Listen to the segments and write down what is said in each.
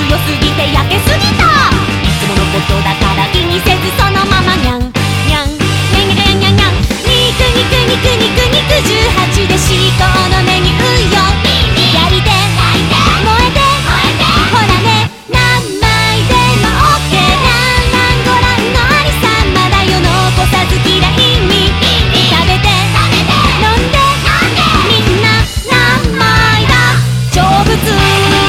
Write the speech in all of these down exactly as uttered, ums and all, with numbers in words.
強すぎて焼けすぎた。いつものことだから気にせずそのままにゃんにゃんにゃんにゃんにゃんにゃん。肉肉肉肉肉じゅうはちで至高のメニューよ。焼いて燃えてほらね、何枚でもオッケー。ランランゴランのありさまだよ、残さず嫌いに食べて飲んでみんな何枚だ成仏。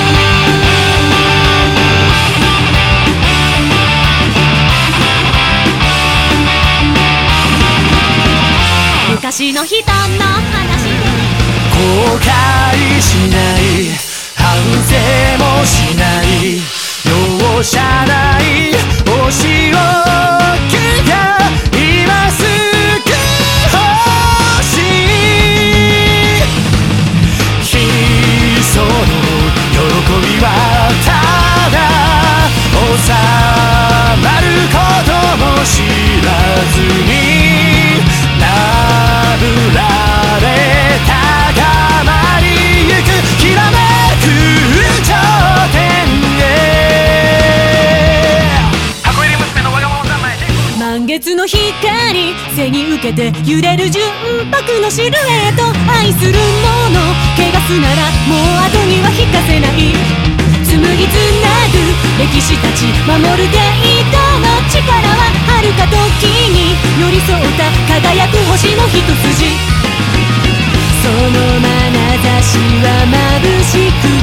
昔の人の話で後悔しない、反省もしない、容赦ないお仕置きが今すぐ欲しい。ひその喜びはただ収まることも知らずになぶられ高まりゆくきらめく頂点へ。箱入り娘のわがまま三昧で満月の光背に受けて揺れる純白のシルエット。愛するもの怪我すならもう後には引かせない。紡ぎつなぐ歴史たち守るゲートの力は遥か時に寄り添った輝く星の一筋。その眼差しは眩しく